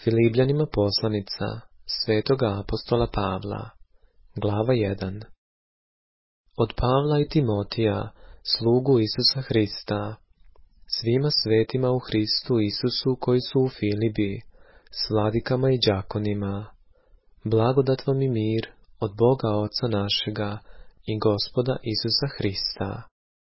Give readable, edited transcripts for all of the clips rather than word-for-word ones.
Filipljanima poslanica svetoga apostola Pavla, glava 1. Od Pavla i Timotija, slugu Isusa Hrista, svima svetima u Hristu Isusu koji su u Filipi, s vladikama i đakonima, blagodat vam i mir od Boga Oca našega i Gospoda Isusa Hrista.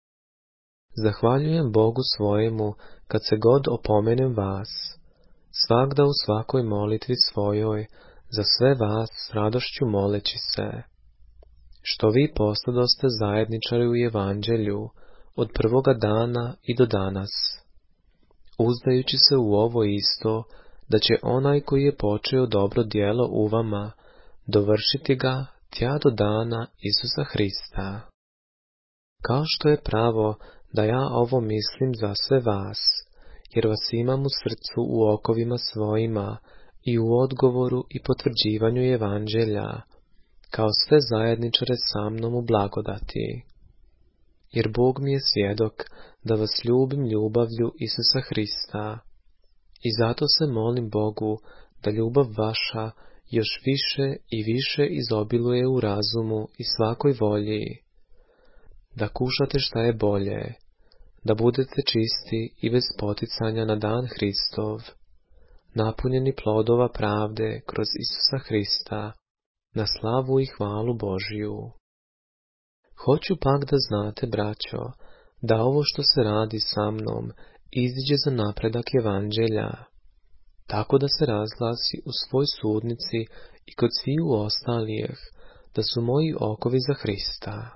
Zahvaljujem Bogu svojemu kad se god opomenem vas, svagda u svakoj molitvi svojoj, za sve vas s radošću moleći se, što vi postadoste zajedničari u evanđelju od prvoga dana i do danas, uzdajući se u ovo isto, da će onaj koji je počeo dobro djelo u vama, dovršiti ga tja do dana Isusa Hrista. Kao što je pravo da ja ovo mislim za sve vas, jer vas imam u srcu u okovima svojima i u odgovoru i potvrđivanju evanđelja, kao sve zajedničare sa mnom u blagodati. Jer Bog mi je svjedok da vas ljubim ljubavlju Isusa Hrista, i zato se molim Bogu da ljubav vaša još više i više izobiluje u razumu i svakoj volji, da kušate šta je bolje, da budete čisti i bez poticanja na dan Hristov, napunjeni plodova pravde kroz Isusa Hrista, na slavu i hvalu Božju. Hoću pak da znate, braćo, da ovo što se radi sa mnom iziđe za napredak evanđelja, tako da se razglasi u svoj sudnici i kod sviju ostalijih, da su moji okovi za Hrista.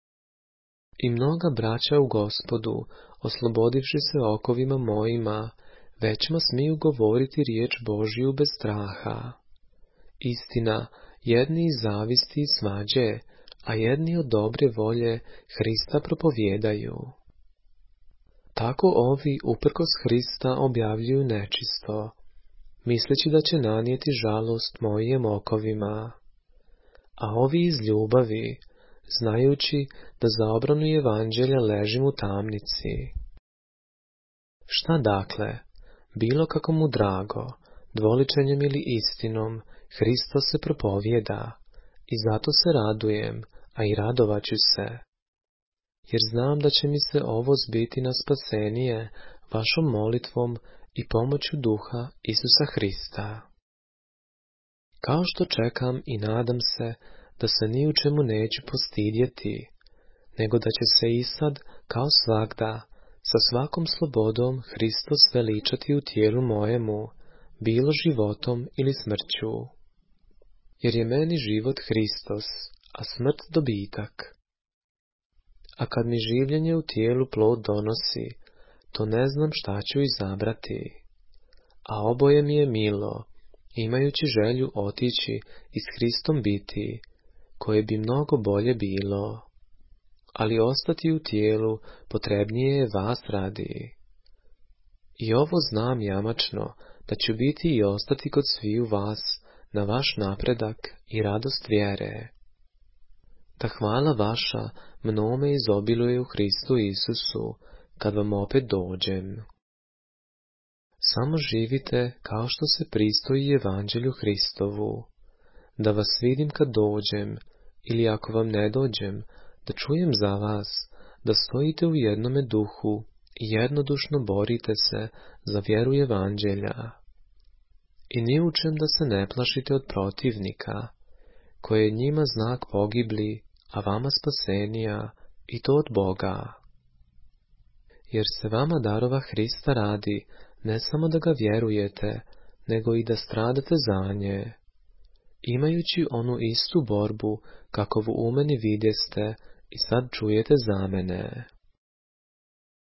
I mnoga braća u Gospodu, oslobodivši se okovima mojima, većma smiju govoriti riječ Božju bez straha. Istina, jedni iz zavisti i svađe, a jedni od dobre volje Hrista propovijedaju. Tako ovi uprkos Hrista objavljuju nečisto, misleći da će nanijeti žalost mojim okovima. A ovi iz ljubavi, znajući da za obranu evanđelja ležim u tamnici. Šta dakle, bilo kako mu drago, dvoličenjem ili istinom, Hristos se propovijeda, i zato se radujem, a i radovaću se, jer znam da će mi se ovo zbiti na spasenije vašom molitvom i pomoću duha Isusa Hrista. Kao što čekam i nadam se da se ni u čemu neću postidjeti, nego da će se i sad, kao svagda, sa svakom slobodom Hristos veličati u tijelu mojemu, bilo životom ili smrću. Jer je meni život Hristos, a smrt dobitak. A kad mi življenje u tijelu plod donosi, to ne znam šta ću izabrati. A oboje mi je milo, imajući želju otići i s Hristom biti, koje bi mnogo bolje bilo. Ali ostati u tijelu potrebnije je vas radi. I ovo znam jamačno, da ću biti i ostati kod sviju vas na vaš napredak i radost vjere. Da hvala vaša mnome izobiluje u Hristu Isusu, kad vam opet dođem. Samo živite kao što se pristoji evanđelju Hristovu, da vas vidim kad dođem, ili ako vam ne dođem, da čujem za vas, da stojite u jednome duhu i jednodušno borite se za vjeru evanđelja. I ni u čem da se ne plašite od protivnika, koje je njima znak pogibli, a vama spasenija, i to od Boga. Jer se vama darova Hrista radi, ne samo da ga vjerujete, nego i da stradate za nje, imajući onu istu borbu, kakovu u meni vidjeste i sad čujete za mene.